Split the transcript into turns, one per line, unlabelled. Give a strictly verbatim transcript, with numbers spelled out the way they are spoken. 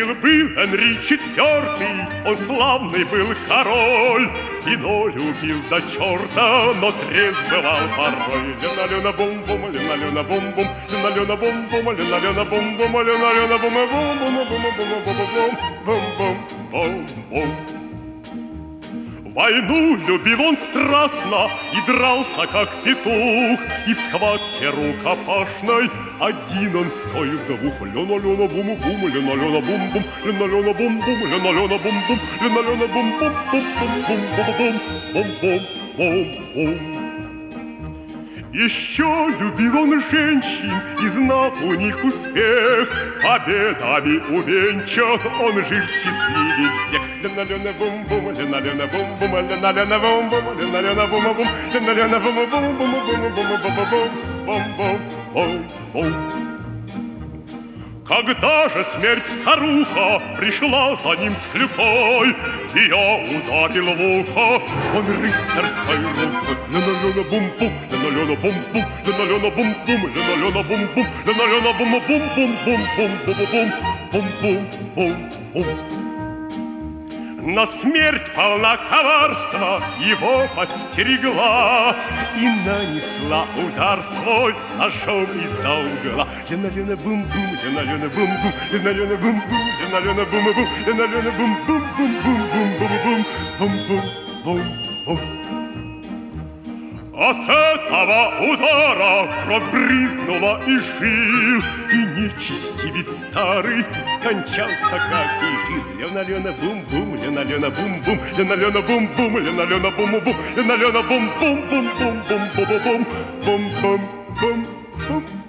Жил-был Энри четвертый, он славный был король, вино любил до черта, но трезв бывал порой. Лена-лена-бум-бум, лена-лена-бум-бум, лена-лена-бум-бум, лена-лена-бум-бум, лена-лена-бум-бум-бум-бум-бум-бум-бум. Войну любил он страстно и дрался, как петух, и в схватке рукопашной один он стоит двух. Лена-лена-бум-бум, лена-лена-бум-бум, лена-лена-бум-бум, лена-лена-бум-бум, лена-лена-бум-бум-бум-бум-бум-бум-бум. Еще любил он женщин, и знал у них успех. Победами увенчан, он жил счастливее всех. Лена-лена-бум-бум, лена-лена-бум-бум, лена-лена-бум-бум, лена-лена-бум-бум, лена-лена-бум-бум-бум-бум-бум-бум-бум. Когда же смерть старуха пришла за ним с клюкой, ее ударил в ухо он рыцарской рукой. Лена-лена-бум-бум, лена-лена-бум-бум, лена-лена-бум-бум, лена-лена-бум-бум, лена-лена-бум-бум-бум-бум-бум-бум-бум-бум. Но смерть полна коварства его подстерегла и нанесла удар свой ножом из-за угла. Лена-лена-бум-бум, лена-лена-бум-бум, лена-лена-бум-бум, лена-лена-бум-бум, лена-лена-бум-бум-бум-бум-бум-бум-бум. От этого удара кровь брызнула и жил, и нечестивец старый скончался, как и жил. Лена-лена-бум-бум, лена-лена-бум-бум, лена-лена-бум-бум, лена-лена-бум-бум, лена-лена-бум-бум-бум-бум-бум-бум-бум-бум-бум-бум.